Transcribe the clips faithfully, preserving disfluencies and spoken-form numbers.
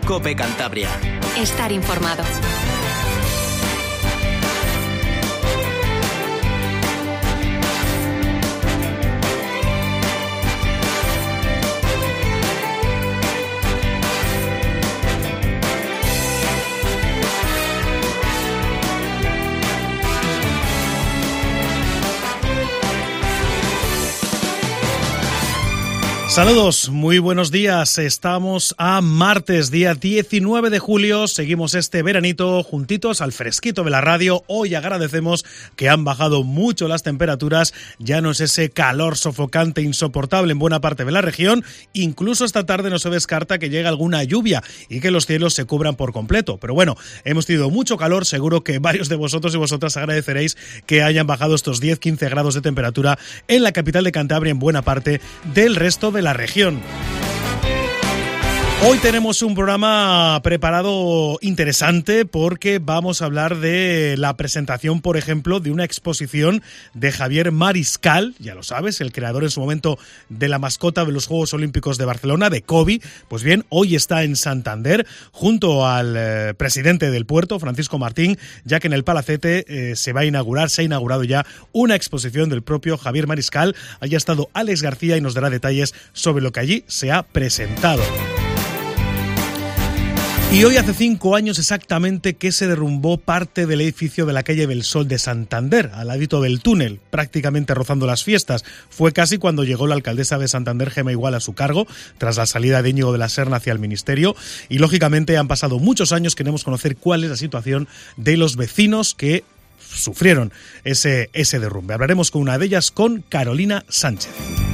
COPE Cantabria. Estar informado. Saludos, muy buenos días. Estamos a martes, día diecinueve de julio. Seguimos este veranito juntitos al fresquito de la radio. Hoy agradecemos que han bajado mucho las temperaturas. Ya no es ese calor sofocante, insoportable en buena parte de la región. Incluso esta tarde no se descarta que llegue alguna lluvia y que los cielos se cubran por completo. Pero bueno, hemos tenido mucho calor. Seguro que varios de vosotros y vosotras agradeceréis que hayan bajado estos diez a quince grados de temperatura en la capital de Cantabria, en buena parte del resto de la región. Hoy tenemos un programa preparado interesante porque vamos a hablar de la presentación, por ejemplo, de una exposición de Javier Mariscal, ya lo sabes, el creador en su momento de la mascota de los Juegos Olímpicos de Barcelona, de Kobe. Pues bien, hoy está en Santander junto al eh, presidente del puerto, Francisco Martín, ya que en el Palacete eh, se va a inaugurar, se ha inaugurado ya una exposición del propio Javier Mariscal. Allí ha estado Alex García y nos dará detalles sobre lo que allí se ha presentado. Y hoy hace cinco años exactamente que se derrumbó parte del edificio de la calle del Sol de Santander, al ladito del túnel, prácticamente rozando las fiestas. Fue casi cuando llegó la alcaldesa de Santander, Gemma Igual, a su cargo, tras la salida de Íñigo de la Serna hacia el ministerio. Y lógicamente han pasado muchos años, queremos conocer cuál es la situación de los vecinos que sufrieron ese, ese derrumbe. Hablaremos con una de ellas, con Carolina Sánchez.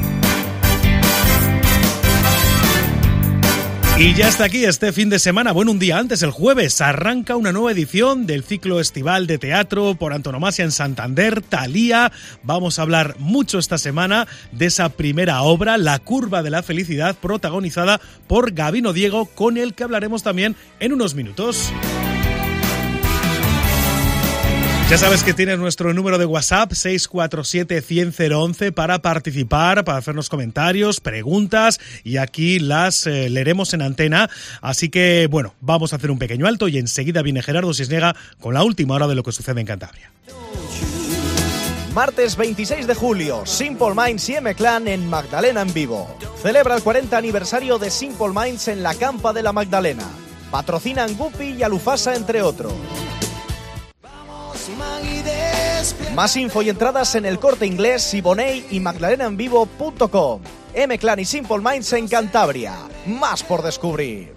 Y ya está aquí este fin de semana, bueno, un día antes, el jueves, arranca una nueva edición del ciclo estival de teatro por antonomasia en Santander, Thalía. Vamos a hablar mucho esta semana de esa primera obra, La curva de la felicidad, protagonizada por Gabino Diego, con el que hablaremos también en unos minutos. Ya sabes que tienes nuestro número de WhatsApp seis cuatro siete, cien, cero once para participar, para hacernos comentarios, preguntas, y aquí las eh, leeremos en antena. Así que, bueno, vamos a hacer un pequeño alto y enseguida viene Gerardo Cisniega con la última hora de lo que sucede en Cantabria. Martes veintiséis de julio, Simple Minds y M-Clan en Magdalena en vivo. Celebra el cuarenta aniversario de Simple Minds en la Campa de la Magdalena. Patrocinan Guppy y Alufasa, entre otros. Más info y entradas en El Corte Inglés, Siboney y magdalena en vivo punto com. M-Clan y Simple Minds en Cantabria. Más por descubrir.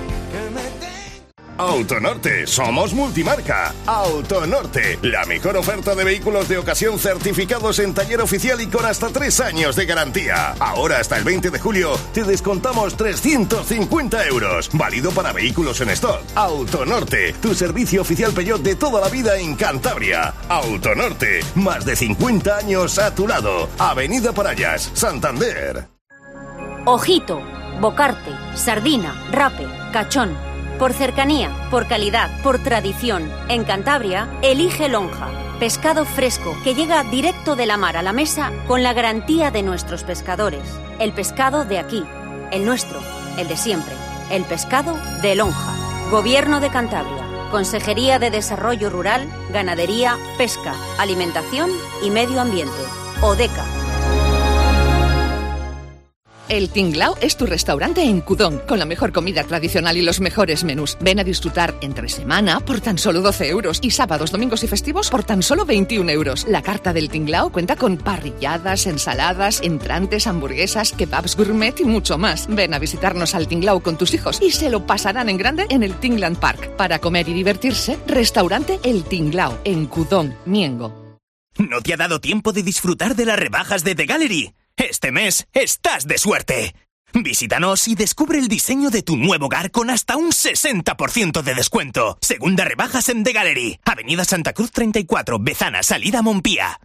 Autonorte, somos multimarca. Autonorte, la mejor oferta de vehículos de ocasión certificados en taller oficial y con hasta tres años de garantía. Ahora hasta el veinte de julio te descontamos trescientos cincuenta euros. Válido para vehículos en stock. Autonorte, tu servicio oficial Peugeot de toda la vida en Cantabria. Autonorte, más de cincuenta años a tu lado. Avenida Parallas, Santander. Ojito, bocarte, sardina, rape, cachón. Por cercanía, por calidad, por tradición. En Cantabria, elige lonja. Pescado fresco que llega directo de la mar a la mesa con la garantía de nuestros pescadores. El pescado de aquí, el nuestro, el de siempre. El pescado de lonja. Gobierno de Cantabria. Consejería de Desarrollo Rural, Ganadería, Pesca, Alimentación y Medio Ambiente. ODECA. El Tinglao es tu restaurante en Cudón, con la mejor comida tradicional y los mejores menús. Ven a disfrutar entre semana por tan solo doce euros y sábados, domingos y festivos por tan solo veintiún euros. La carta del Tinglao cuenta con parrilladas, ensaladas, entrantes, hamburguesas, kebabs gourmet y mucho más. Ven a visitarnos al Tinglao con tus hijos y se lo pasarán en grande en el Tingland Park. Para comer y divertirse, restaurante El Tinglao, en Cudón, Miengo. ¿No te ha dado tiempo de disfrutar de las rebajas de The Gallery? Este mes estás de suerte. Visítanos y descubre el diseño de tu nuevo hogar con hasta un sesenta por ciento de descuento. Segunda rebajas en The Gallery. Avenida Santa Cruz treinta y cuatro, Bezana, salida Montpía.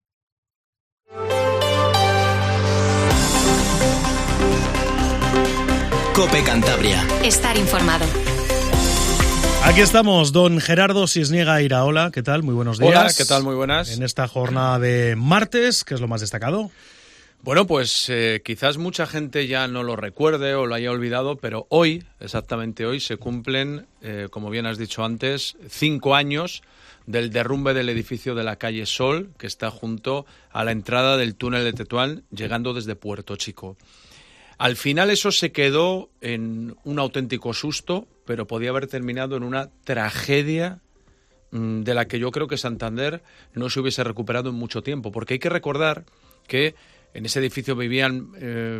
COPE Cantabria. Estar informado. Aquí estamos, don Gerardo Cisniega Iraola. ¿Qué tal? Muy buenos días. Hola, ¿qué tal? Muy buenas. En esta jornada de martes, ¿qué es lo más destacado? Bueno, pues eh, quizás mucha gente ya no lo recuerde o lo haya olvidado, pero hoy, exactamente hoy, se cumplen, eh, como bien has dicho antes, cinco años del derrumbe del edificio de la calle Sol, que está junto a la entrada del túnel de Tetuán, llegando desde Puerto Chico. Al final eso se quedó en un auténtico susto, pero podía haber terminado en una tragedia mmm, de la que yo creo que Santander no se hubiese recuperado en mucho tiempo, porque hay que recordar que en ese edificio vivían eh,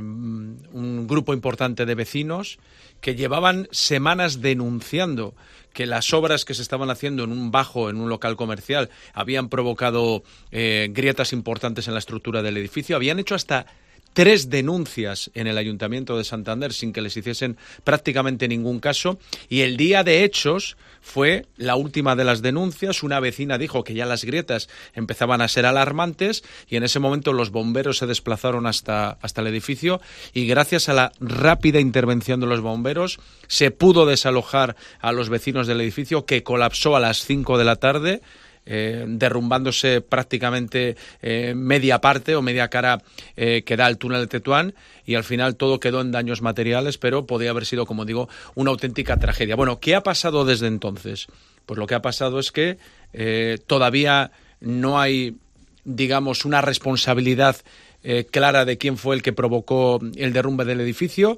un grupo importante de vecinos que llevaban semanas denunciando que las obras que se estaban haciendo en un bajo, en un local comercial, habían provocado eh, grietas importantes en la estructura del edificio. Habían hecho hasta tres denuncias en el Ayuntamiento de Santander sin que les hiciesen prácticamente ningún caso, y el día de hechos fue la última de las denuncias. Una vecina dijo que ya las grietas empezaban a ser alarmantes y en ese momento los bomberos se desplazaron hasta, hasta el edificio y gracias a la rápida intervención de los bomberos se pudo desalojar a los vecinos del edificio, que colapsó a las cinco de la tarde. Eh, derrumbándose prácticamente eh, media parte o media cara eh, que da al túnel de Tetuán, y al final todo quedó en daños materiales, pero podía haber sido, como digo, una auténtica tragedia. Bueno, ¿qué ha pasado desde entonces? Pues lo que ha pasado es que eh, todavía no hay, digamos, una responsabilidad Eh, clara de quién fue el que provocó el derrumbe del edificio.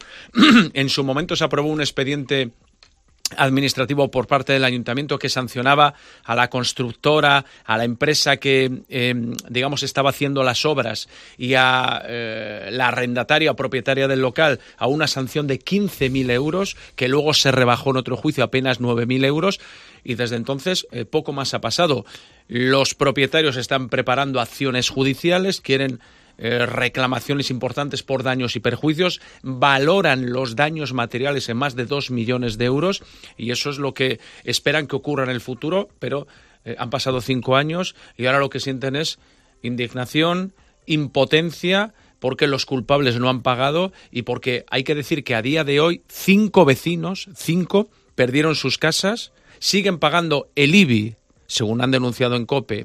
En su momento se aprobó un expediente administrativo por parte del ayuntamiento que sancionaba a la constructora, a la empresa que, eh, digamos, estaba haciendo las obras y a eh, la arrendataria o propietaria del local a una sanción de quince mil euros, que luego se rebajó en otro juicio a apenas nueve mil euros, y desde entonces eh, poco más ha pasado. Los propietarios están preparando acciones judiciales, quieren Eh, reclamaciones importantes por daños y perjuicios, valoran los daños materiales en más de dos millones de euros, y eso es lo que esperan que ocurra en el futuro, pero eh, han pasado cinco años y ahora lo que sienten es indignación, impotencia, porque los culpables no han pagado y porque hay que decir que a día de hoy cinco vecinos, cinco, perdieron sus casas, siguen pagando el I B I, según han denunciado en COPE,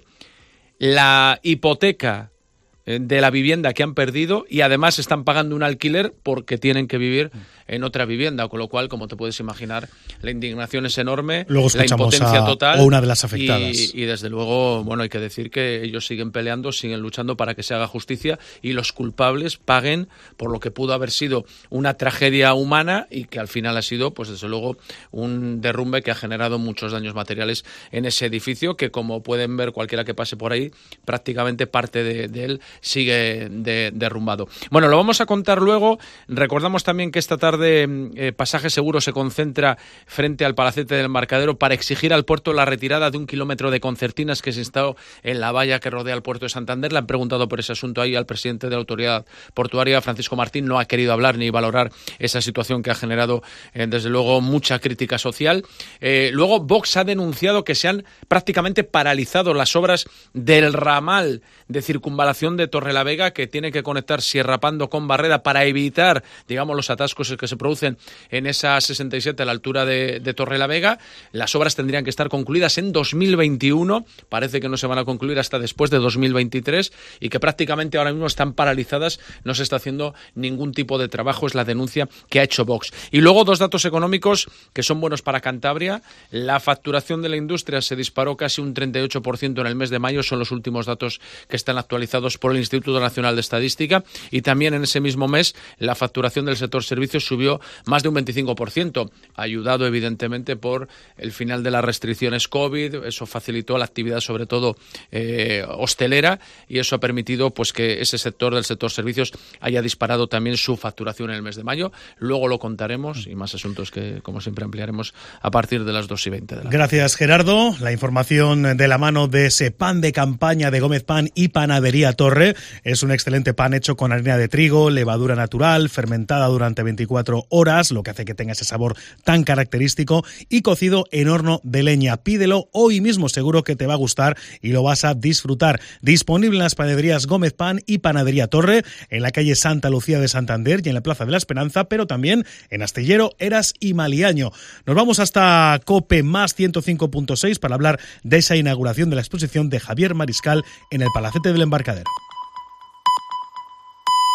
la hipoteca de la vivienda que han perdido, y además están pagando un alquiler porque tienen que vivir en otra vivienda, con lo cual, como te puedes imaginar, la indignación es enorme, luego la impotencia a, total. O una de las afectadas. Y, y desde luego, bueno, hay que decir que ellos siguen peleando, siguen luchando para que se haga justicia y los culpables paguen por lo que pudo haber sido una tragedia humana y que al final ha sido, pues desde luego, un derrumbe que ha generado muchos daños materiales en ese edificio, que como pueden ver cualquiera que pase por ahí, prácticamente parte de, de él sigue de, derrumbado. Bueno, lo vamos a contar luego. Recordamos también que esta tarde eh, Pasaje Seguro se concentra frente al Palacete del Embarcadero para exigir al puerto la retirada de un kilómetro de concertinas que se instaló en la valla que rodea el puerto de Santander. Le han preguntado por ese asunto ahí al presidente de la autoridad portuaria, Francisco Martín. No ha querido hablar ni valorar esa situación que ha generado, eh, desde luego, mucha crítica social. Eh, luego, Vox ha denunciado que se han prácticamente paralizado las obras del ramal de circunvalación de Torrelavega, que tiene que conectar Sierra Pando con Barreda para evitar, digamos, los atascos que se producen en esa sesenta y siete a la altura de, de Torrelavega. Las obras tendrían que estar concluidas en dos mil veintiuno, parece que no se van a concluir hasta después de dos mil veintitrés, y que prácticamente ahora mismo están paralizadas, no se está haciendo ningún tipo de trabajo, es la denuncia que ha hecho Vox. Y luego dos datos económicos que son buenos para Cantabria. La facturación de la industria se disparó casi un treinta y ocho por ciento en el mes de mayo, son los últimos datos que están actualizados por el Instituto Nacional de Estadística, y también en ese mismo mes la facturación del sector servicios subió más de un veinticinco por ciento, ayudado evidentemente por el final de las restricciones COVID. Eso facilitó la actividad, sobre todo eh, hostelera, y eso ha permitido pues que ese sector del sector servicios haya disparado también su facturación en el mes de mayo. Luego lo contaremos, y más asuntos que, como siempre, ampliaremos a partir de las dos y veinte de la tarde. Gracias, Gerardo. La información de la mano de ese pan de campaña de Gómez Pan y Panadería Torre. Es un excelente pan hecho con harina de trigo, levadura natural, fermentada durante veinticuatro horas, lo que hace que tenga ese sabor tan característico, y cocido en horno de leña. Pídelo hoy mismo, seguro que te va a gustar y lo vas a disfrutar. Disponible en las panaderías Gómez Pan y Panadería Torre, en la calle Santa Lucía de Santander y en la Plaza de la Esperanza, pero también en Astillero, Eras y Maliaño. Nos vamos hasta COPE más ciento cinco punto seis para hablar de esa inauguración de la exposición de Javier Mariscal en el Palacete del Embarcadero.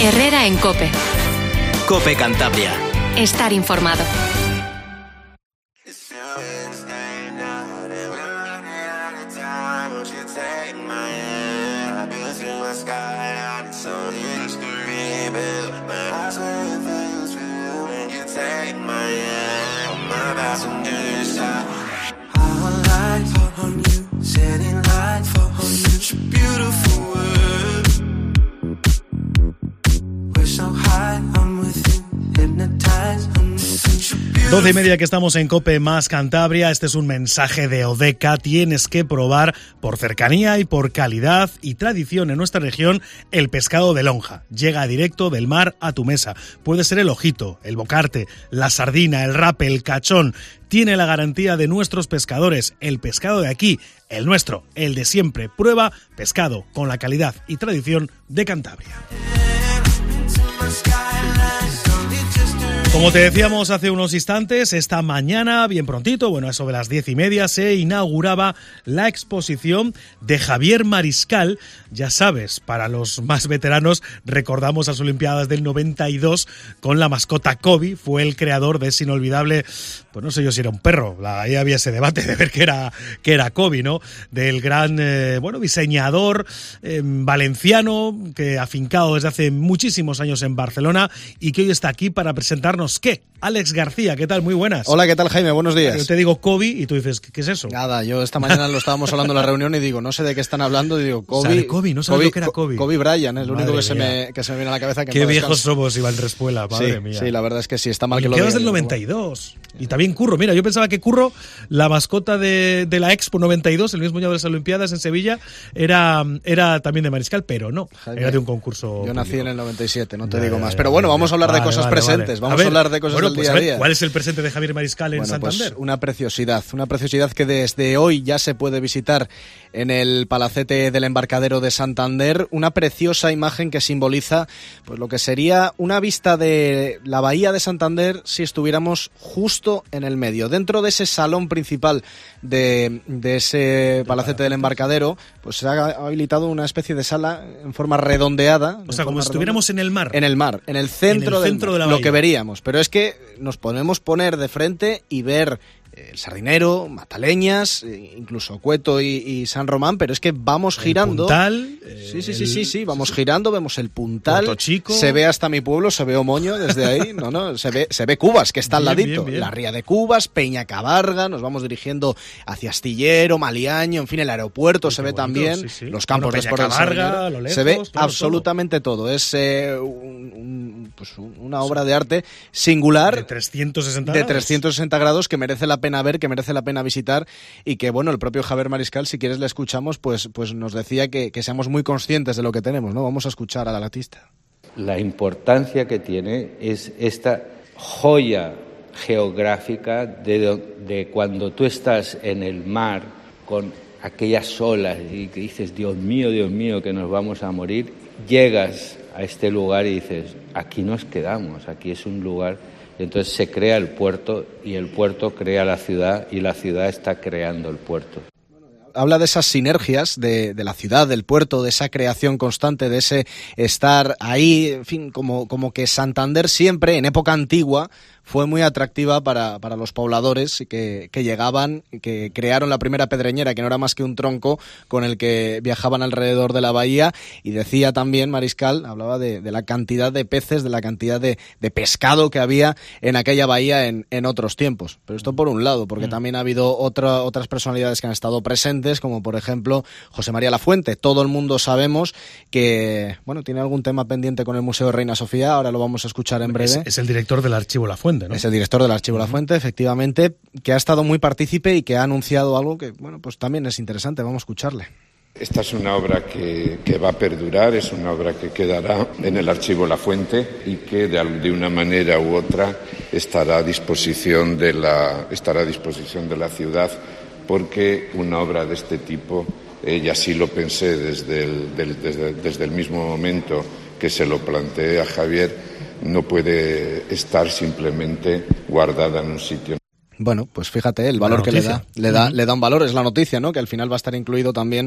Herrera en COPE. COPE Cantabria. Estar informado. Doce y media que estamos en COPE más Cantabria. Este es un mensaje de Odeca. Tienes que probar, por cercanía y por calidad y tradición en nuestra región, el pescado de lonja. Llega directo del mar a tu mesa. Puede ser el ojito, el bocarte, la sardina, el rape, el cachón. Tiene la garantía de nuestros pescadores. El pescado de aquí, el nuestro, el de siempre. Prueba pescado con la calidad y tradición de Cantabria. Como te decíamos hace unos instantes, esta mañana, bien prontito, bueno, eso de las diez y media, se inauguraba la exposición de Javier Mariscal. Ya sabes, para los más veteranos, recordamos las Olimpiadas del noventa y dos con la mascota Kobe. Fue el creador de ese inolvidable, pues no sé yo si era un perro, ahí había ese debate de ver qué era, qué era Kobe, ¿no? Del gran, eh, bueno, diseñador eh, valenciano, que afincado desde hace muchísimos años en Barcelona y que hoy está aquí para presentarnos ¿qué? Alex García, ¿qué tal? Muy buenas. Hola, ¿qué tal, Jaime? Buenos días. Yo te digo Kobe y tú dices, ¿qué es eso? Nada, yo esta mañana lo estábamos hablando en la reunión y digo, no sé de qué están hablando, y digo, Kobe... ¿Sabe Kobe? ¿No sabes Kobe, lo que era Kobe? Kobe Bryant, es lo Madre único que se, mía. me, que se me viene a la cabeza. Que qué viejos somos, Iván Respuela, madre sí, mía. Sí, la verdad es que sí, está mal Oye, que lo quedas digan. del noventa y dos. Y también Curro. Mira, yo pensaba que Curro, la mascota de, de la Expo noventa y dos, el mismo año de las Olimpiadas en Sevilla, era, era también de Mariscal, pero no, Jaime, era de un concurso. Yo nací público. en el noventa y siete, no te Ya, digo ya, más. ya, Pero bueno, ya, vamos a hablar vale, de cosas vale, presentes, vale. vamos a, ver, a hablar de cosas bueno, del pues día a a ver, día. ¿cuál es el presente de Javier Mariscal en Bueno, Santander? pues una preciosidad, una preciosidad que desde hoy ya se puede visitar en el palacete del embarcadero de Santander, una preciosa imagen que simboliza pues lo que sería una vista de la bahía de Santander si estuviéramos justo en el medio. Dentro de ese salón principal de, de ese palacete del embarcadero, pues se ha habilitado una especie de sala en forma redondeada. O sea, como si estuviéramos en el mar. En el mar, en el centro, en el centro del mar, de la lo que bahía. veríamos. Pero es que nos podemos poner de frente y ver el Sardinero, Mataleñas, incluso Cueto y, y San Román, pero es que vamos El girando. Puntal, sí, sí, sí, el- sí, sí, vamos girando, vemos el Puntal. Puerto Chico. Se ve hasta mi pueblo, se ve Omoño desde ahí. No, no, se ve, se ve Cubas, que está al Bien, ladito. bien, bien. La Ría de Cubas, Peña Cabarga, nos vamos dirigiendo hacia Astillero, Maliaño, en fin, el aeropuerto Uy, se qué ve bonito, también, sí, sí. los campos Bueno, de Peña Sport del Cabarga, Sardinero. a lo lejos, Se ve claro, absolutamente todo. Es eh, un- un- pues una obra de arte singular. De trescientos sesenta De grados. trescientos sesenta grados que merece la pena ver, que merece la pena visitar y que, bueno, el propio Javier Mariscal, si quieres le escuchamos, pues, pues nos decía que, que seamos muy conscientes de lo que tenemos, ¿no? Vamos a escuchar al artista. La importancia que tiene es esta joya geográfica de, do- de cuando tú estás en el mar con aquellas olas y que dices, Dios mío, Dios mío, que nos vamos a morir, llegas a este lugar y dices, aquí nos quedamos, aquí es un lugar. Y entonces se crea el puerto y el puerto crea la ciudad y la ciudad está creando el puerto. Habla de esas sinergias de, de la ciudad, del puerto, de esa creación constante, de ese estar ahí, en fin, como, como que Santander siempre, en época antigua, fue muy atractiva para, para los pobladores que, que llegaban, que crearon la primera pedreñera, que no era más que un tronco con el que viajaban alrededor de la bahía, y decía también Mariscal, hablaba de, de la cantidad de peces, de la cantidad de, de pescado que había en aquella bahía en, en otros tiempos. Pero esto por un lado, porque también ha habido otra, otras personalidades que han estado presentes, como por ejemplo José María Lafuente. Todo el mundo sabemos que, bueno, tiene algún tema pendiente con el Museo de Reina Sofía, ahora lo vamos a escuchar en breve. Es, es el director del Archivo La Fuente, ¿no? Es el director del Archivo La Fuente, efectivamente, que ha estado muy partícipe y que ha anunciado algo que, bueno, pues también es interesante. Vamos a escucharle. Esta es una obra que, que va a perdurar, es una obra que quedará en el Archivo La Fuente y que de, al- de una manera u otra estará a disposición de la, estará a disposición de la ciudad, porque una obra de este tipo, eh, y así lo pensé desde el, del- desde, desde el mismo momento que se lo planteé a Javier, no puede estar simplemente guardada en un sitio. Bueno, pues fíjate, el valor que le da, le da, uh-huh. le da un valor, es la noticia, ¿no? Que al final va a estar incluido también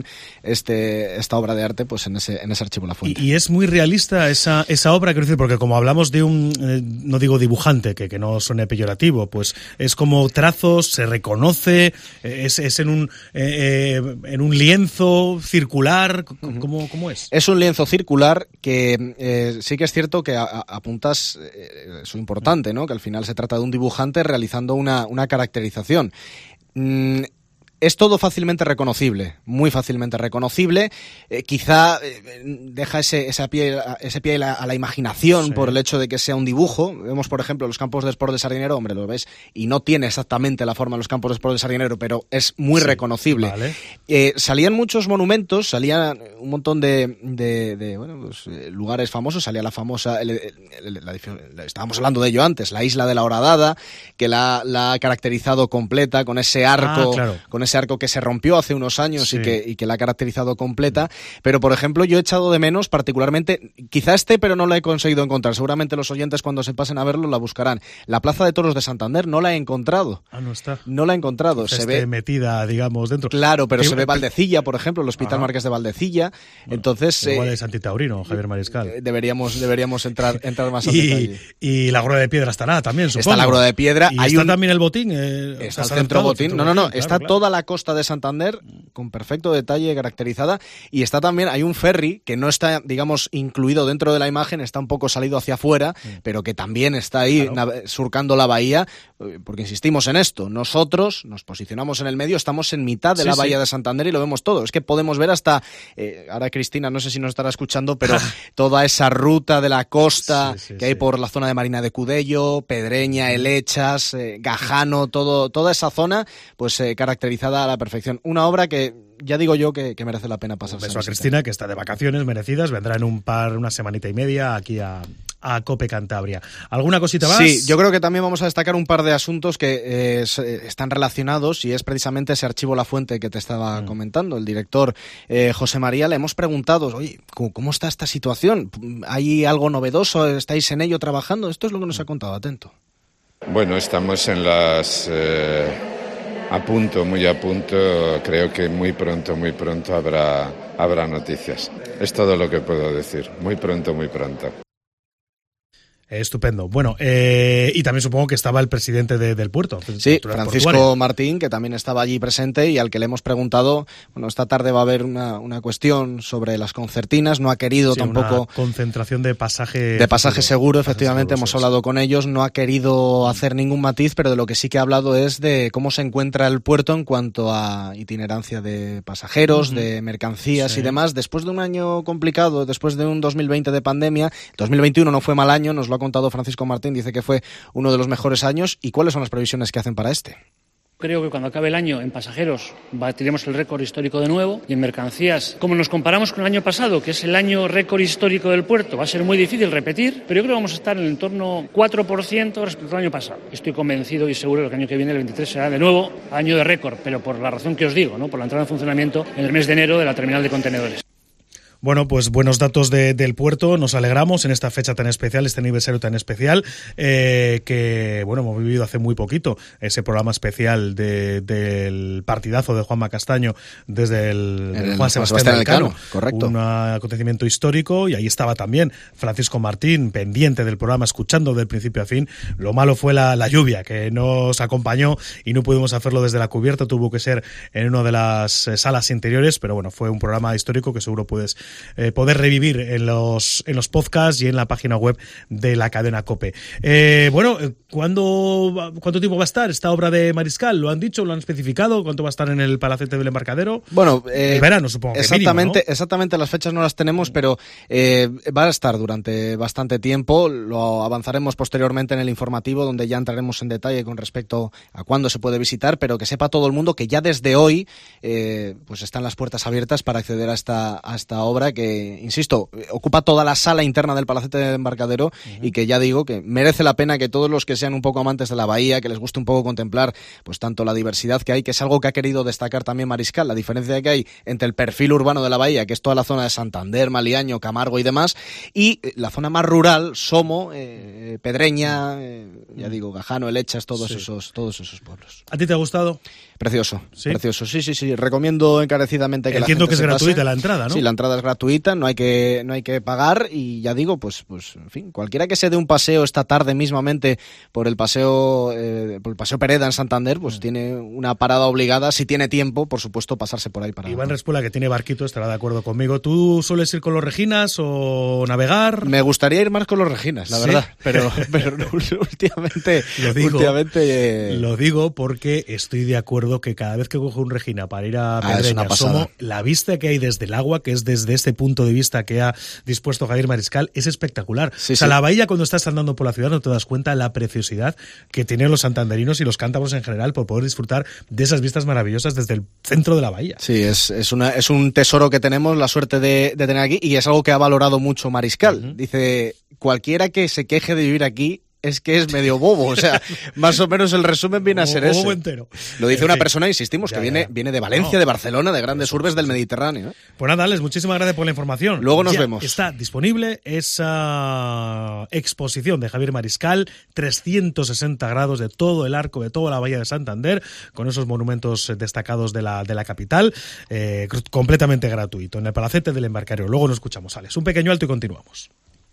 este, esta obra de arte, pues en ese, en ese archivo La Fuente. Y, y es muy realista esa, esa obra, quiero decir, porque como hablamos de un, eh, no digo dibujante, que, que no suene peyorativo, pues es como trazos, se reconoce, es, es en un, eh, en un lienzo circular, uh-huh. ¿cómo, cómo es? Es un lienzo circular que eh, sí que es cierto que a, a, apuntas, eh, es importante, ¿no? Que al final se trata de un dibujante realizando una, una caracterización. Mm, Es todo fácilmente reconocible, muy fácilmente reconocible. Eh, quizá eh, deja ese, ese pie, ese pie a, la, a la imaginación sí. por el hecho de que sea un dibujo. Vemos, por ejemplo, los campos de Sport de Sardinero, hombre, lo ves, y no tiene exactamente la forma de los campos de Sport de Sardinero, pero es muy sí, reconocible. Vale. Eh, salían muchos monumentos, salían un montón de, de, de bueno, pues, eh, lugares famosos. Salía la famosa, el, el, el, la, la, estábamos hablando de ello antes, la Isla de la Horadada, que la, la ha caracterizado completa con ese arco, ah, claro. con ese arco que se rompió hace unos años sí. y, que, y que la ha caracterizado completa, pero por ejemplo yo he echado de menos particularmente, quizá esté pero no la he conseguido encontrar, seguramente los oyentes cuando se pasen a verlo la buscarán, la Plaza de Toros de Santander no la he encontrado. Ah, no está. No la he encontrado. Se esté ve metida, digamos, dentro. Claro, pero ¿Qué? se ve Valdecilla, por ejemplo, el Hospital Ajá. Marqués de Valdecilla, bueno, entonces... Igual eh, es antitaurino, Javier Mariscal. Deberíamos, deberíamos entrar, entrar más al y, detalle. Y la Gruta de Piedra estará también, supongo. Está la Gruta de Piedra. Y hay está un... también el botín. Eh, está el centro botín. Centro no, no, no. Claro, está claro. toda la costa de Santander con perfecto detalle, caracterizada, y está también, hay un ferry que no está, digamos, incluido dentro de la imagen, está un poco salido hacia afuera, sí. pero que también está ahí claro. surcando la bahía, porque insistimos en esto, nosotros nos posicionamos en el medio, estamos en mitad de sí, la bahía sí. de Santander y lo vemos todo, es que podemos ver hasta, eh, ahora Cristina, no sé si nos estará escuchando, pero toda esa ruta de la costa sí, sí, que sí. hay por la zona de Marina de Cudello, Pedreña, Helechas, eh, Gajano, todo, toda esa zona, pues eh, caracterizada a la perfección. Una obra que ya digo yo que, que merece la pena pasarse. Un beso a Cristina, que está de vacaciones merecidas, vendrá en un par, una semanita y media aquí a, a Cope Cantabria. ¿Alguna cosita más? Sí, yo creo que también vamos a destacar un par de asuntos que eh, están relacionados y es precisamente ese archivo La Fuente que te estaba mm. comentando. El director eh, José María, le hemos preguntado, oye, ¿cómo, ¿cómo está esta situación? ¿Hay algo novedoso? ¿Estáis en ello trabajando? Esto es lo que nos ha contado, atento. Bueno, estamos en las... Eh... A punto, muy a punto, creo que muy pronto, muy pronto habrá, habrá noticias. Es todo lo que puedo decir, muy pronto, muy pronto. Estupendo. Bueno, eh, y también supongo que estaba el presidente de, del puerto. Sí, Francisco portuario. Martín, que también estaba allí presente y al que le hemos preguntado, bueno, esta tarde va a haber una, una cuestión sobre las concertinas, no ha querido sí, tampoco... Una concentración de pasaje... De pasaje seguro, seguro efectivamente, seguro, hemos sí, hablado sí. con ellos, no ha querido hacer ningún matiz, pero de lo que sí que ha hablado es de cómo se encuentra el puerto en cuanto a itinerancia de pasajeros, uh-huh. de mercancías sí. y demás. Después de un año complicado, después de un dos mil veinte de pandemia, dos mil veintiuno no fue mal año, nos lo ha contado Francisco Martín, dice que fue uno de los mejores años. ¿Y cuáles son las previsiones que hacen para este? Creo que cuando acabe el año en pasajeros batiremos el récord histórico de nuevo y en mercancías, como nos comparamos con el año pasado, que es el año récord histórico del puerto, va a ser muy difícil repetir, pero yo creo que vamos a estar en el entorno cuatro por ciento respecto al año pasado. Estoy convencido y seguro que el año que viene, el veintitrés, será de nuevo año de récord, pero por la razón que os digo, ¿no? Por la entrada en funcionamiento en el mes de enero de la terminal de contenedores. Bueno, pues buenos datos de, del puerto, nos alegramos en esta fecha tan especial, este aniversario tan especial, eh, que bueno, hemos vivido hace muy poquito ese programa especial de, del partidazo de Juanma Castaño desde el, el Juan Sebastián, Sebastián Elcano, correcto. Un acontecimiento histórico y ahí estaba también Francisco Martín, pendiente del programa, escuchando del principio a fin. Lo malo fue la, la lluvia que nos acompañó y no pudimos hacerlo desde la cubierta, tuvo que ser en una de las eh, salas interiores, pero bueno, fue un programa histórico que seguro puedes Eh, poder revivir en los en los podcasts y en la página web de la cadena COPE. Eh, bueno, ¿cuándo, ¿cuánto tiempo va a estar esta obra de Mariscal? ¿Lo han dicho? ¿Lo han especificado? ¿Cuánto va a estar en el Palacete del Embarcadero? Bueno, eh, el verano supongo que exactamente, mínimo, ¿no? Exactamente, las fechas no las tenemos, pero eh, va a estar durante bastante tiempo. Lo avanzaremos posteriormente en el informativo, donde ya entraremos en detalle con respecto a cuándo se puede visitar, pero que sepa todo el mundo que ya desde hoy eh, pues están las puertas abiertas para acceder a esta, a esta obra. obra que, insisto, ocupa toda la sala interna del Palacete de Embarcadero uh-huh. y que ya digo que merece la pena que todos los que sean un poco amantes de la bahía, que les guste un poco contemplar pues tanto la diversidad que hay, que es algo que ha querido destacar también Mariscal, la diferencia que hay entre el perfil urbano de la bahía, que es toda la zona de Santander, Maliaño, Camargo y demás, y la zona más rural, Somo, eh, Pedreña, eh, ya digo, Gajano, Elechas, todos sí. esos todos esos pueblos. ¿A ti te ha gustado? Precioso, ¿Sí? precioso, sí, sí, sí. Recomiendo encarecidamente que Entiendo la gente que es se gratuita pase. la entrada, ¿no? Sí, la entrada es gratuita, no hay que no hay que pagar y ya digo, pues, pues, en fin, cualquiera que se dé un paseo esta tarde mismamente por el paseo, eh, por el paseo Pereda en Santander, pues mm. tiene una parada obligada, si tiene tiempo, por supuesto, pasarse por ahí para. Iván Respuela, que tiene barquito, estará de acuerdo conmigo. ¿Tú sueles ir con los Reginas o navegar? Me gustaría ir más con los Reginas, la ¿Sí? verdad, pero, pero últimamente, lo digo, últimamente eh... lo digo porque estoy de acuerdo que cada vez que cojo un Regina para ir a Pedreña, ah, Somo, la vista que hay desde el agua, que es desde este punto de vista que ha dispuesto Javier Mariscal, es espectacular. Sí, o sea, sí. la bahía, cuando estás andando por la ciudad, no te das cuenta de la preciosidad que tienen los santanderinos y los cántabros en general por poder disfrutar de esas vistas maravillosas desde el centro de la bahía. Sí, es, es, una, es un tesoro que tenemos, la suerte de, de tener aquí, y es algo que ha valorado mucho Mariscal. Uh-huh. Dice, cualquiera que se queje de vivir aquí es que es medio bobo, o sea, más o menos el resumen viene a ser ese. Bobo entero. Lo dice en una fin. persona, insistimos, ya, que viene, viene de Valencia, no. de Barcelona, de grandes urbes del Mediterráneo. ¿eh? Pues nada, Alex, muchísimas gracias por la información. Luego nos ya vemos. Está disponible esa exposición de Javier Mariscal, trescientos sesenta grados de todo el arco, de toda la bahía de Santander, con esos monumentos destacados de la, de la capital, eh, completamente gratuito, en el Palacete del Embarcadero. Luego nos escuchamos, Alex. Un pequeño alto y continuamos.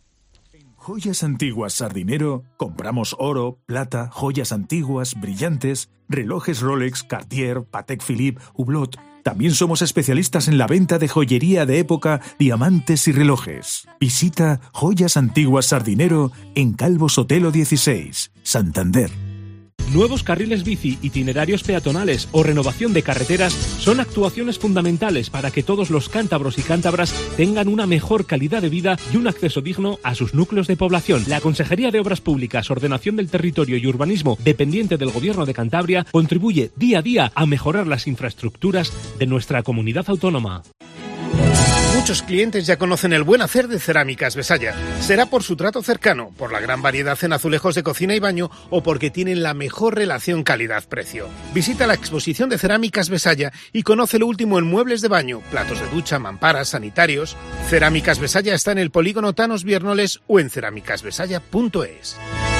Joyas Antiguas Sardinero, compramos oro, plata, joyas antiguas, brillantes, relojes Rolex, Cartier, Patek Philippe, Hublot. También somos especialistas en la venta de joyería de época, diamantes y relojes. Visita Joyas Antiguas Sardinero en Calvo Sotelo dieciséis, Santander. Nuevos carriles bici, itinerarios peatonales o renovación de carreteras son actuaciones fundamentales para que todos los cántabros y cántabras tengan una mejor calidad de vida y un acceso digno a sus núcleos de población. La Consejería de Obras Públicas, Ordenación del Territorio y Urbanismo, dependiente del Gobierno de Cantabria, contribuye día a día a mejorar las infraestructuras de nuestra comunidad autónoma. Muchos clientes ya conocen el buen hacer de Cerámicas Besaya. Será por su trato cercano, por la gran variedad en azulejos de cocina y baño o porque tienen la mejor relación calidad-precio. Visita la exposición de Cerámicas Besaya y conoce lo último en muebles de baño, platos de ducha, mamparas, sanitarios. Cerámicas Besaya está en el polígono Tanos Viernoles o en cerámicas besaya punto es.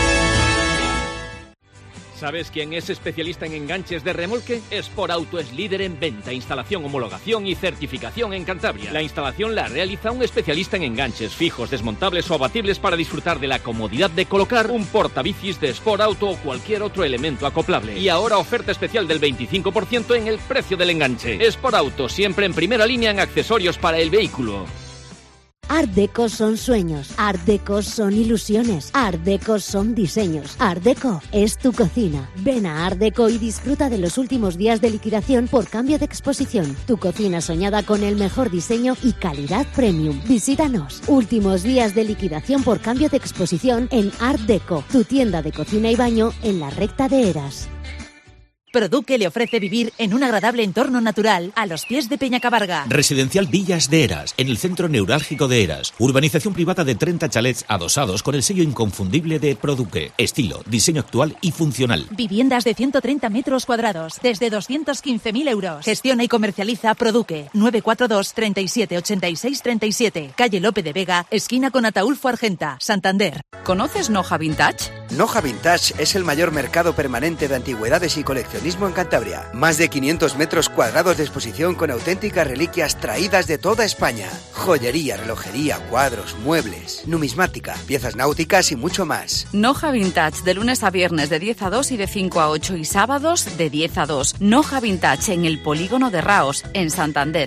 ¿Sabes quién es especialista en enganches de remolque? Sporauto es líder en venta, instalación, homologación y certificación en Cantabria. La instalación la realiza un especialista en enganches fijos, desmontables o abatibles para disfrutar de la comodidad de colocar un portabicis de Sporauto o cualquier otro elemento acoplable. Y ahora oferta especial del veinticinco por ciento en el precio del enganche. Sporauto, siempre en primera línea en accesorios para el vehículo. Art Deco son sueños, Art Deco son ilusiones, Art Deco son diseños, Art Deco es tu cocina. Ven a Art Deco y disfruta de los últimos días de liquidación por cambio de exposición. Tu cocina soñada con el mejor diseño y calidad premium. Visítanos. Últimos días de liquidación por cambio de exposición en Art Deco, tu tienda de cocina y baño en la recta de Eras. Produque le ofrece vivir en un agradable entorno natural a los pies de Peñacabarga. Residencial Villas de Eras, en el centro neurálgico de Eras. Urbanización privada de treinta chalets adosados con el sello inconfundible de Produque. Estilo, diseño actual y funcional. Viviendas de ciento treinta metros cuadrados, desde doscientos quince mil euros. Gestiona y comercializa Produque. nueve cuatro dos, treinta y siete, ochenta y seis, treinta y siete. Calle Lope de Vega, esquina con Ataulfo Argenta, Santander. ¿Conoces Noja Vintage? Noja Vintage es el mayor mercado permanente de antigüedades y coleccionismo en Cantabria. Más de quinientos metros cuadrados de exposición con auténticas reliquias traídas de toda España. Joyería, relojería, cuadros, muebles, numismática, piezas náuticas y mucho más. Noja Vintage, de lunes a viernes de diez a dos y de cinco a ocho y sábados de diez a dos. Noja Vintage en el polígono de Raos, en Santander.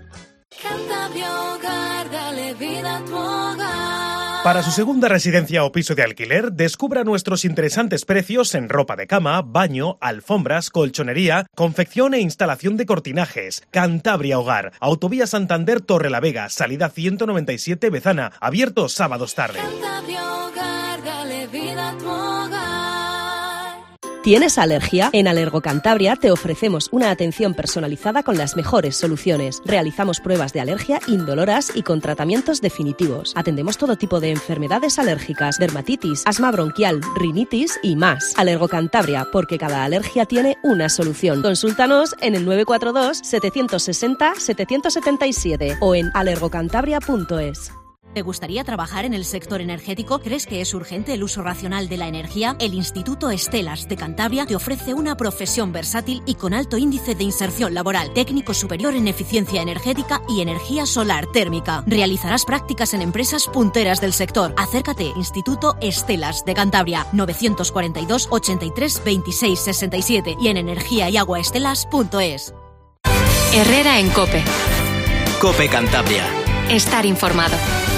Cantabria Hogar, dale vida a tu hogar. Para su segunda residencia o piso de alquiler, descubra nuestros interesantes precios en ropa de cama, baño, alfombras, colchonería, confección e instalación de cortinajes. Cantabria Hogar, Autovía Santander Torrelavega, salida ciento noventa y siete Bezana, abierto sábados tarde. Cantabria Hogar, dale vida a tu hogar. ¿Tienes alergia? En Alergo Cantabria te ofrecemos una atención personalizada con las mejores soluciones. Realizamos pruebas de alergia indoloras y con tratamientos definitivos. Atendemos todo tipo de enfermedades alérgicas, dermatitis, asma bronquial, rinitis y más. Alergo Cantabria, porque cada alergia tiene una solución. Consúltanos en el nueve cuatro dos, siete seis cero, siete siete siete o en alergocantabria punto es. ¿Te gustaría trabajar en el sector energético? ¿Crees que es urgente el uso racional de la energía? El Instituto Estelas de Cantabria te ofrece una profesión versátil y con alto índice de inserción laboral, técnico superior en eficiencia energética y energía solar térmica. Realizarás prácticas en empresas punteras del sector. Acércate, Instituto Estelas de Cantabria, novecientos cuarenta y dos, ochenta y tres, veintiséis, sesenta y siete y en energía y agua estelas punto es. Herrera en COPE. COPE Cantabria. Estar informado.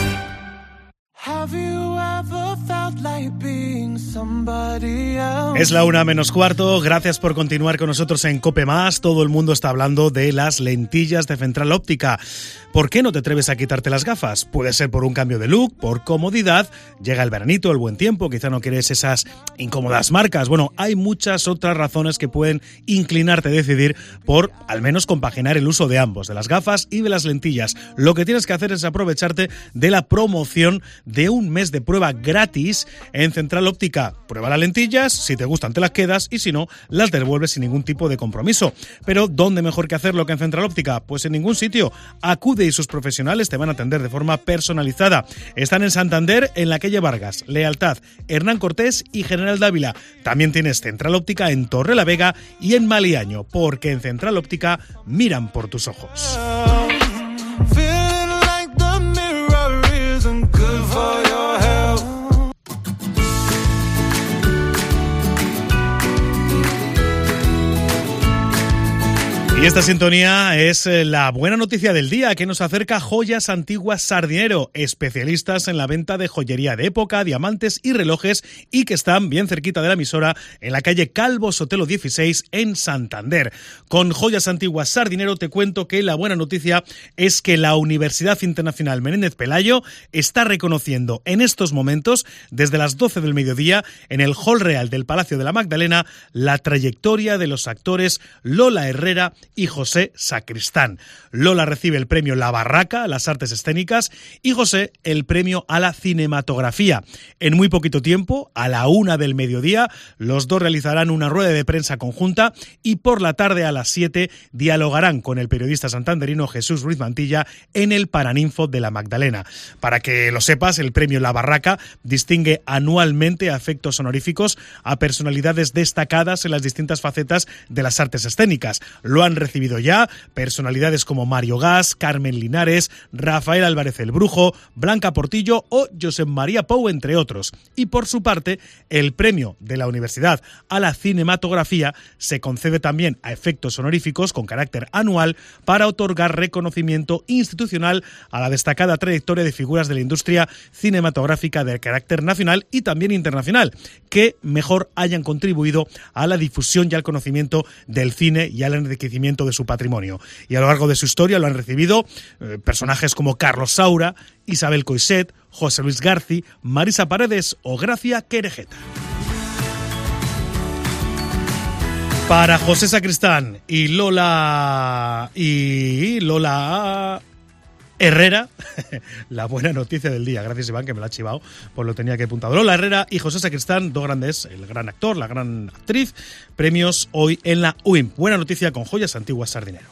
Es la una menos cuarto, gracias por continuar con nosotros en COPE Más. Todo el mundo está hablando de las lentillas de Central Óptica. ¿Por qué no te atreves a quitarte las gafas? Puede ser por un cambio de look, por comodidad, llega el veranito, el buen tiempo, quizá no quieres esas incómodas marcas. Bueno, hay muchas otras razones que pueden inclinarte a decidir por al menos compaginar el uso de ambos, de las gafas y de las lentillas. Lo que tienes que hacer es aprovecharte de la promoción de un mes de prueba gratis en Central Óptica. Prueba las lentillas, si te gustan te las quedas y si no, las devuelves sin ningún tipo de compromiso. Pero ¿dónde mejor que hacerlo que en Central Óptica? Pues en ningún sitio. Acude y sus profesionales te van a atender de forma personalizada. Están en Santander, en la calle Vargas, Lealtad, Hernán Cortés y General Dávila. También tienes Central Óptica en Torrelavega y en Maliaño, porque en Central Óptica miran por tus ojos. Y esta sintonía es la buena noticia del día que nos acerca Joyas Antiguas Sardinero, especialistas en la venta de joyería de época, diamantes y relojes y que están bien cerquita de la emisora en la calle Calvo Sotelo dieciséis en Santander. Con Joyas Antiguas Sardinero te cuento que la buena noticia es que la Universidad Internacional Menéndez Pelayo está reconociendo en estos momentos, desde las doce del mediodía, en el Hall Real del Palacio de la Magdalena, la trayectoria de los actores Lola Herrera y José Sacristán. Lola recibe el premio La Barraca a las artes escénicas y José el premio a la cinematografía. En muy poquito tiempo, a la una del mediodía, los dos realizarán una rueda de prensa conjunta y por la tarde a las siete dialogarán con el periodista santanderino Jesús Ruiz Mantilla en el Paraninfo de la Magdalena. Para que lo sepas, el premio La Barraca distingue anualmente afectos honoríficos a personalidades destacadas en las distintas facetas de las artes escénicas. Lo han recibido ya personalidades como Mario Gas, Carmen Linares, Rafael Álvarez el Brujo, Blanca Portillo o Josep María Pou, entre otros. Y por su parte, el premio de la Universidad a la cinematografía se concede también a efectos honoríficos con carácter anual para otorgar reconocimiento institucional a la destacada trayectoria de figuras de la industria cinematográfica de carácter nacional y también internacional, que mejor hayan contribuido a la difusión y al conocimiento del cine y al enriquecimiento de su patrimonio. Y a lo largo de su historia lo han recibido eh, personajes como Carlos Saura, Isabel Coixet, José Luis Garci, Marisa Paredes o Gracia Querejeta. Para José Sacristán y Lola y Lola Herrera, la buena noticia del día. Gracias, Iván, que me la ha chivado, pues lo tenía que apuntado. Lola Herrera y José Sacristán, dos grandes, el gran actor, la gran actriz, premios hoy en la U I M. Buena noticia con Joyas Antiguas Sardinero.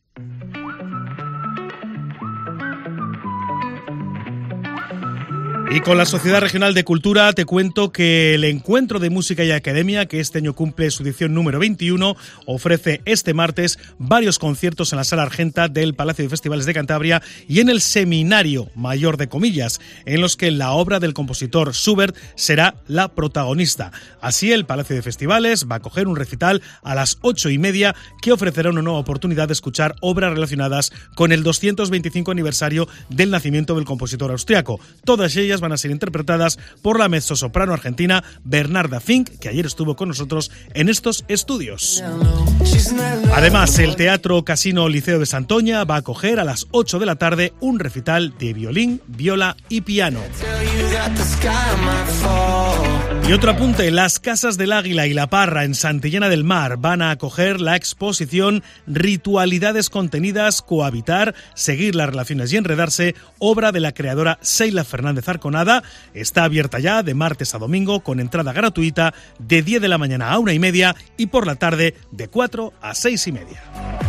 Y con la Sociedad Regional de Cultura te cuento que el Encuentro de Música y Academia, que este año cumple su edición número veintiuno, ofrece este martes varios conciertos en la Sala Argenta del Palacio de Festivales de Cantabria y en el Seminario Mayor de Comillas, en los que la obra del compositor Schubert será la protagonista. Así, el Palacio de Festivales va a acoger un recital a las ocho y media que ofrecerá una nueva oportunidad de escuchar obras relacionadas con el doscientos veinticinco aniversario del nacimiento del compositor austriaco. Todas ellas van a ser interpretadas por la mezzosoprano argentina Bernarda Fink, que ayer estuvo con nosotros en estos estudios. Además, el Teatro Casino Liceo de Santoña va a acoger a las ocho de la tarde un recital de violín, viola y piano. Y otro apunte, las Casas del Águila y La Parra en Santillana del Mar van a acoger la exposición Ritualidades contenidas, cohabitar, seguir las relaciones y enredarse, obra de la creadora Seila Fernández Arconada. Está abierta ya de martes a domingo con entrada gratuita de diez de la mañana a una y media y por la tarde de cuatro a seis y media.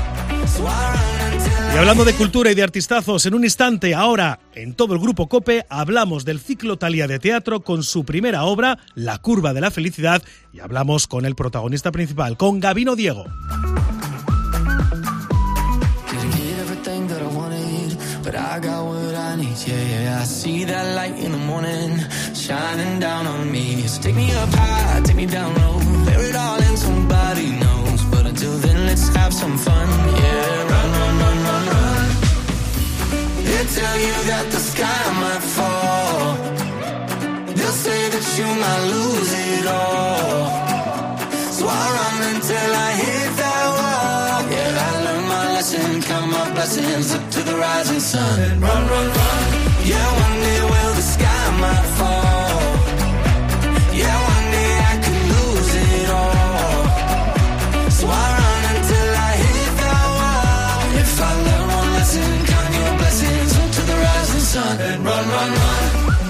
Y hablando de cultura y de artistazos, en un instante, ahora, en todo el Grupo COPE, hablamos del ciclo Thalía de teatro con su primera obra, La curva de la felicidad, y hablamos con el protagonista principal, con Gabino Diego. They'll tell you that the sky might fall. They'll say that you might lose it all. So I run until I hit that wall. Yeah, I learned my lesson, count my blessings up to the rising sun. And run, run, run. Yeah, one day will the sky might fall. Yeah, one day I could lose it all. So I run until I hit that wall. If I learn one lesson, count your blessings up to the rising sun. And run, run, run.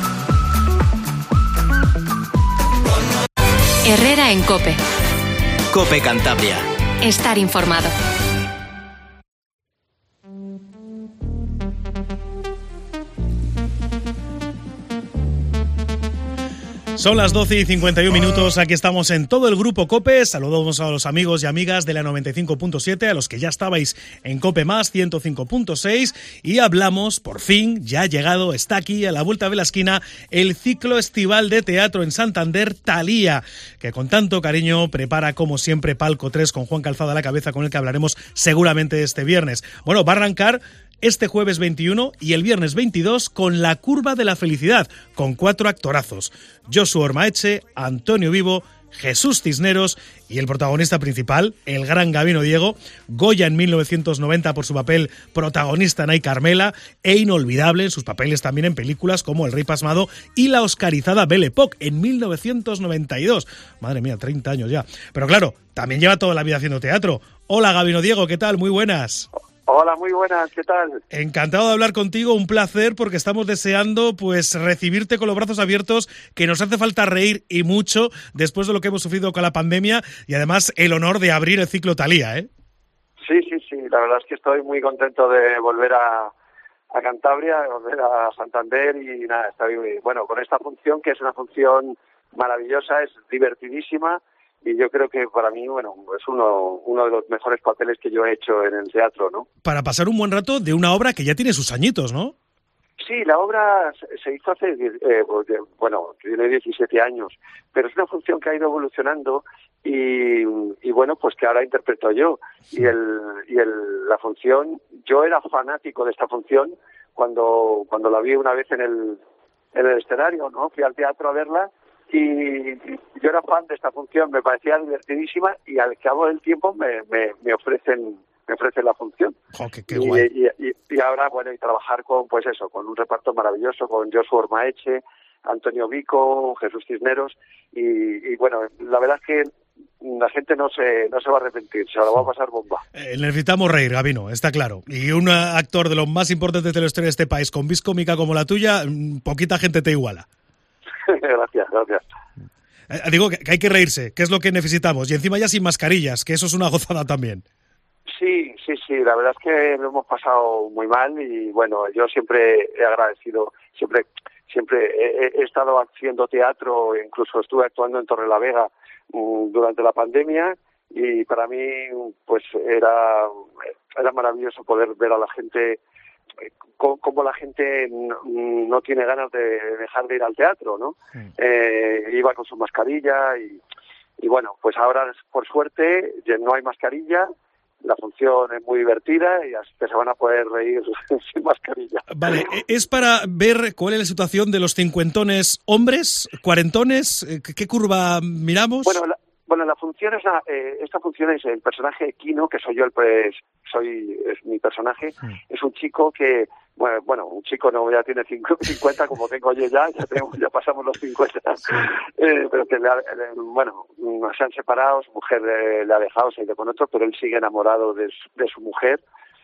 Run, run. Herrera en COPE. COPE Cantabria. Estar informado. Son las doce y cincuenta y un minutos, aquí estamos en todo el Grupo COPE, saludamos a los amigos y amigas de la noventa y cinco punto siete, a los que ya estabais en COPE más ciento cinco punto seis y hablamos, por fin, ya ha llegado, está aquí a la vuelta de la esquina, el ciclo estival de teatro en Santander, Thalía, que con tanto cariño prepara como siempre Palco tres con Juan Calzado a la cabeza, con el que hablaremos seguramente este viernes. Bueno, va a arrancar este jueves veintiuno y el viernes veintidós con La curva de la felicidad, con cuatro actorazos: Josu Ormaeche, Antonio Vivo, Jesús Cisneros y el protagonista principal, el gran Gabino Diego, Goya en mil novecientos noventa por su papel protagonista en Ay Carmela, e inolvidable en sus papeles también en películas como El Rey Pasmado y la oscarizada Belle Époque en mil novecientos noventa y dos. Madre mía, treinta años ya. Pero claro, también lleva toda la vida haciendo teatro. Hola Gabino Diego, ¿qué tal? Muy buenas. Hola, muy buenas, ¿qué tal? Encantado de hablar contigo, un placer, porque estamos deseando pues recibirte con los brazos abiertos, que nos hace falta reír y mucho después de lo que hemos sufrido con la pandemia y además el honor de abrir el ciclo Thalía, ¿eh? Sí, sí, sí, la verdad es que estoy muy contento de volver a, a Cantabria, de volver a Santander y nada, estoy muy, bueno, con esta función que es una función maravillosa, es divertidísima. Y yo creo que para mí, bueno, es uno uno de los mejores papeles que yo he hecho en el teatro, ¿no? Para pasar un buen rato de una obra que ya tiene sus añitos, ¿no? Sí, la obra se hizo hace, eh, bueno, tiene diecisiete años, pero es una función que ha ido evolucionando y, y bueno, pues que ahora interpreto yo. Y el y el la función, yo era fanático de esta función cuando cuando la vi una vez en el en el escenario, ¿no? Fui al teatro a verla. Y yo era fan de esta función, me parecía divertidísima y al cabo del tiempo me, me, me ofrecen me ofrecen la función. Oh, qué, qué guay. Y, y, y ahora, bueno, y trabajar con, pues eso, con un reparto maravilloso, con Josu Ormaeche, Antonio Vico, Jesús Cisneros y, y bueno, la verdad es que la gente no se no se va a arrepentir, se lo va a pasar bomba. Eh, necesitamos reír, Gabino, está claro. Y un actor de los más importantes de la historia de este país, con vis cómica como la tuya, poquita gente te iguala. Gracias, gracias. Eh, digo que, que hay que reírse, que es lo que necesitamos. Y encima ya sin mascarillas, que eso es una gozada también. Sí, sí, sí, la verdad es que lo hemos pasado muy mal y bueno, yo siempre he agradecido, siempre siempre he, he estado haciendo teatro, incluso estuve actuando en Torrelavega um, durante la pandemia y para mí pues era, era maravilloso poder ver a la gente, como la gente no tiene ganas de dejar de ir al teatro, ¿no? Sí. Eh, iba con su mascarilla y, y bueno, pues ahora por suerte no hay mascarilla, la función es muy divertida y así que se van a poder reír sin mascarilla. Vale, ¿es para ver cuál es la situación de los cincuentones hombres, cuarentones? ¿Qué curva miramos? Bueno, la, Bueno, la función es la, eh, esta función es el personaje de Kino, que soy yo, el pues, soy es mi personaje. Sí. Es un chico que, bueno, bueno, un chico no ya tiene cincuenta como tengo yo ya, ya, tenemos, ya pasamos los cincuenta, sí. eh, pero que le, le, bueno, se han separado, su mujer le, le ha dejado, se ha ido con otro, pero él sigue enamorado de su, de su mujer.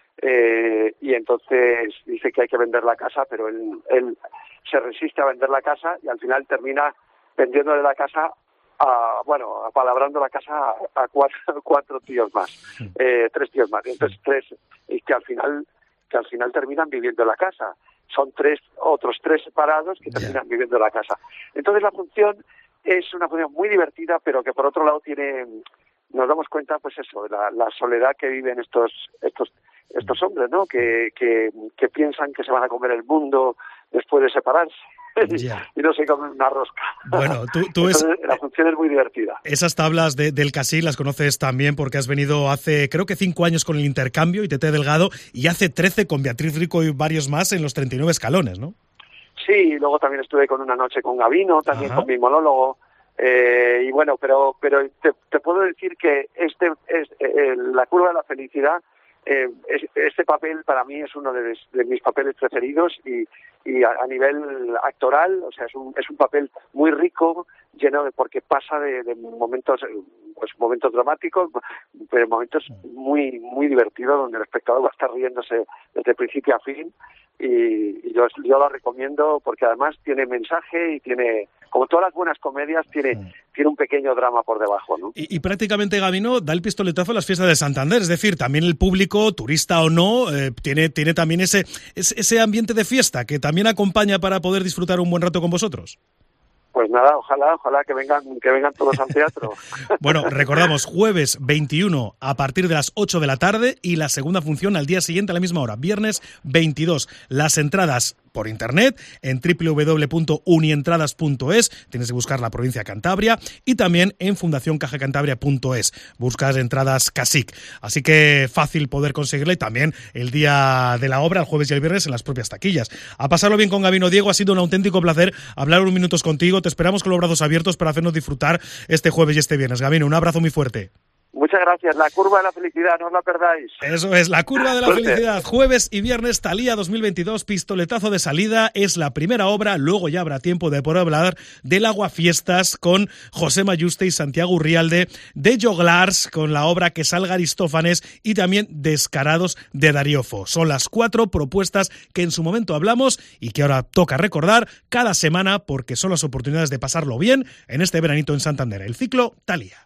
Eh, y entonces dice que hay que vender la casa, pero él, él se resiste a vender la casa y al final termina vendiéndole la casa a, bueno, apalabrando la casa a, a cuatro, cuatro tíos más, eh, tres tíos más, y entonces tres, y que al final, que al final terminan viviendo en la casa. Son tres, otros tres separados que terminan yeah. viviendo en la casa. Entonces la función es una función muy divertida, pero que por otro lado tiene, nos damos cuenta, pues eso, de la, la soledad que viven estos, estos, estos hombres, ¿no? Que, que, que piensan que se van a comer el mundo después de separarse. Yeah. Y no se come una rosca. Bueno, tú, tú es, Entonces, la función es muy divertida. Esas tablas de, del Casí las conoces también porque has venido hace, creo que cinco años con el Intercambio y Tete Delgado, y hace trece con Beatriz Rico y varios más en los treinta y nueve escalones, ¿no? Sí, y luego también estuve con Una noche con Gabino, también Ajá. con mi monólogo. Eh, y bueno, pero pero te, te puedo decir que este es eh, la curva de la felicidad. Eh, es, este papel para mí es uno de, de mis papeles preferidos y, y a, a nivel actoral, o sea, es un, es un papel muy rico, lleno de, porque pasa de, de momentos, pues momentos dramáticos, pero momentos muy muy divertidos donde el espectador va a estar riéndose desde principio a fin. Y, y yo, yo la recomiendo porque además tiene mensaje y tiene, como todas las buenas comedias, tiene, sí. tiene un pequeño drama por debajo, ¿no? Y, y prácticamente Gabino da el pistoletazo a las fiestas de Santander, es decir, también el público, turista o no, eh, tiene, tiene también ese, ese, ese ambiente de fiesta que también acompaña para poder disfrutar un buen rato con vosotros. Pues nada, ojalá, ojalá que vengan, que vengan todos al teatro. Bueno, recordamos, jueves veintiuno a partir de las ocho de la tarde y la segunda función al día siguiente a la misma hora, viernes veintidós. Las entradas por internet en doble u doble u doble u punto unientradas punto es, tienes que buscar la provincia de Cantabria, y también en fundación caja cantabria punto es, buscas entradas Casic. Así que fácil poder conseguirla, y también el día de la obra, el jueves y el viernes, en las propias taquillas. A pasarlo bien con Gabino. Diego, ha sido un auténtico placer hablar unos minutos contigo. Te esperamos con los brazos abiertos para hacernos disfrutar este jueves y este viernes. Gabino, un abrazo muy fuerte. Muchas gracias. La curva de la felicidad, no os la perdáis. Eso es, la curva de la felicidad. Jueves y viernes, Thalía dos mil veintidós, pistoletazo de salida. Es la primera obra, luego ya habrá tiempo de poder hablar del Aguafiestas con José Mayuste y Santiago Urrialde, de Joglars con la obra Que salga Aristófanes y también Descarados de Darío Fo. Son las cuatro propuestas que en su momento hablamos y que ahora toca recordar cada semana porque son las oportunidades de pasarlo bien en este veranito en Santander. El ciclo Thalía.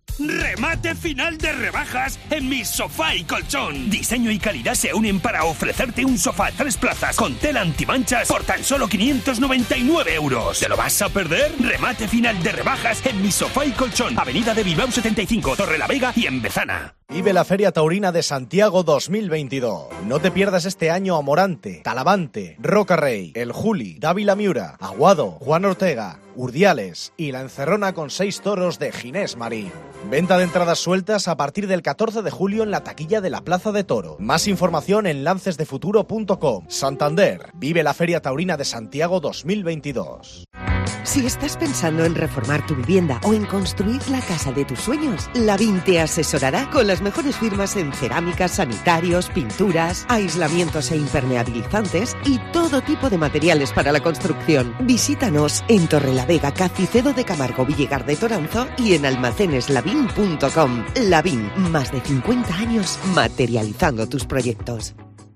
Remate final de rebajas en Mi Sofá y Colchón. Diseño y calidad se unen para ofrecerte un sofá tres plazas con tela antimanchas por tan solo quinientos noventa y nueve euros. ¿Te lo vas a perder? Remate final de rebajas en Mi Sofá y Colchón. Avenida de Bilbao setenta y cinco, Torrelavega y en Bezana. Vive la Feria Taurina de Santiago dos mil veintidós. No te pierdas este año a Morante, Talavante, Roca Rey, El Juli, Dávila Miura, Aguado, Juan Ortega, Urdiales y la encerrona con seis toros de Ginés Marín. Venta de entradas sueltas a partir del catorce de julio en la taquilla de la Plaza de Toro. Más información en lances de futuro punto com. Santander. Vive la Feria Taurina de Santiago dos mil veintidós. Si estás pensando en reformar tu vivienda o en construir la casa de tus sueños, Lavín te asesorará con las mejores firmas en cerámicas, sanitarios, pinturas, aislamientos e impermeabilizantes y todo tipo de materiales para la construcción. Visítanos en Torrelavega, Cacicedo de Camargo, Villegar de Toranzo y en almacenes lavín punto com. Lavín, más de cincuenta años materializando tus proyectos.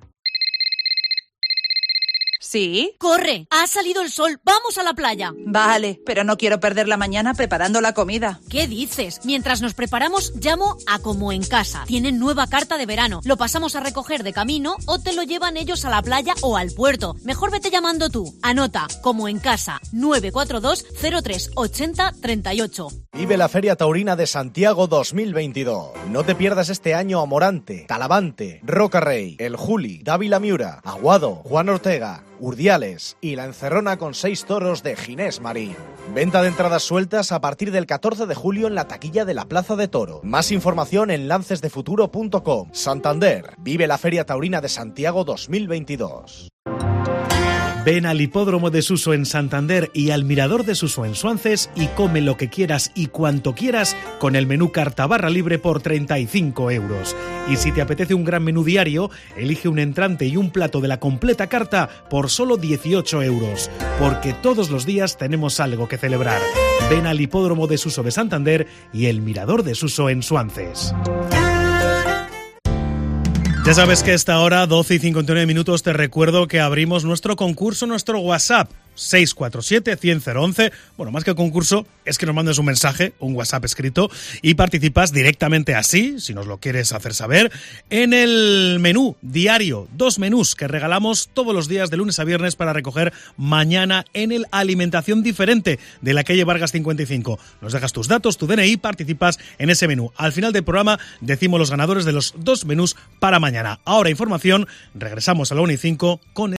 ¿Sí? ¡Corre! ¡Ha salido el sol! ¡Vamos a la playa! Vale, pero no quiero perder la mañana preparando la comida. ¿Qué dices? Mientras nos preparamos, llamo a Como en Casa. Tienen nueva carta de verano. Lo pasamos a recoger de camino o te lo llevan ellos a la playa o al puerto. Mejor vete llamando tú. Anota, Como en Casa, nueve cuatro dos cero tres ochenta treinta y ocho. Vive la Feria Taurina de Santiago dos mil veintidós. No te pierdas este año a Morante, Talavante, Roca Rey, El Juli, Dávila Miura, Aguado, Juan Ortega, Urdiales y la encerrona con seis toros de Ginés Marín. Venta de entradas sueltas a partir del catorce de julio en la taquilla de la Plaza de Toro. Más información en lances de futuro punto com. Santander. Vive la Feria Taurina de Santiago dos mil veintidós. Ven al Hipódromo de Suso en Santander y al Mirador de Suso en Suances y come lo que quieras y cuanto quieras con el menú carta barra libre por treinta y cinco euros. Y si te apetece un gran menú diario, elige un entrante y un plato de la completa carta por solo dieciocho euros. Porque todos los días tenemos algo que celebrar. Ven al Hipódromo de Suso de Santander y el Mirador de Suso en Suances. Ya sabes que a esta hora, doce y cincuenta y nueve minutos, te recuerdo que abrimos nuestro concurso, nuestro WhatsApp, seis cuatro siete, cien, cero once. Bueno, más que concurso, es que nos mandes un mensaje, un WhatsApp escrito, y participas directamente así, si nos lo quieres hacer saber, en el menú diario, dos menús que regalamos todos los días de lunes a viernes para recoger mañana en el Alimentación Diferente de la calle Vargas cincuenta y cinco. Nos dejas tus datos, tu D N I, participas en ese menú. Al final del programa decimos los ganadores de los dos menús para mañana. Ahora información, regresamos a la una y cinco con